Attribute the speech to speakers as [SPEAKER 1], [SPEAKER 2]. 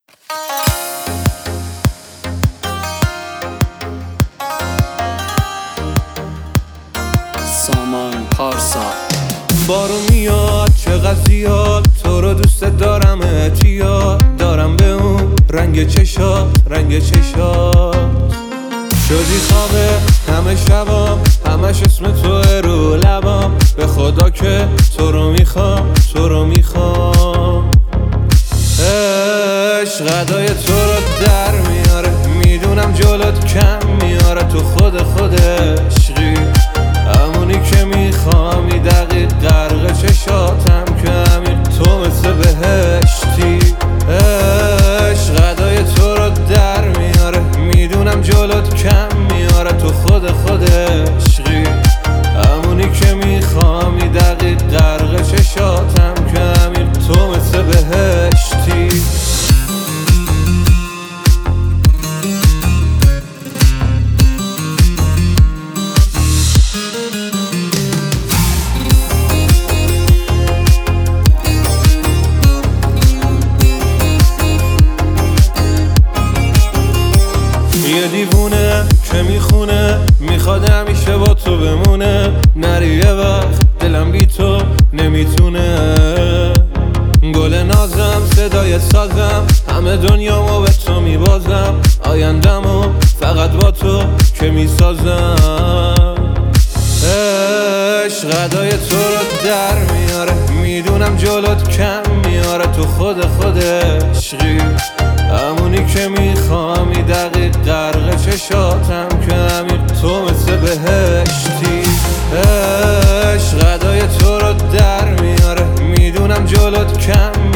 [SPEAKER 1] سامان پارسا.
[SPEAKER 2] بارو میاد چقدر زیاد، تو رو دوست دارم اعتیاد دارم به اون رنگ چشات شدی خوابه همه شبام، همش اسم توه رو لبام، به خدا که تو رو میخوام عشق ادای تو رو در میاره، میدونم جلوت کم میاره، تو خود عشقی همونی که میخوامی، دقیق غرق چشاتم که همین تو مثل بهشتی. عشق ادای تو رو در میاره، میدونم جلوت کم میاره، تو خود عشقی همونی که میخوامی، دقیق غرق چشاتم که همین تو مثل بهشتی. یه دیوونه که میخونه، میخواد همیشه با تو بمونه، نری یه وقت دلم بی تو نمیتونه. گل نازم صدای سازم، همه دنیامو به تو میبازم، آیندمو فقط با تو که میسازم. عشق ادای تو رو در میاره، میدونم جلوت کم میاره، تو خود عشقی همونی که میخوامی، دقیق غرق چشاتم که همین تو مثل بهشتی. عشق ادای تو رو در میاره، میدونم جلوت کم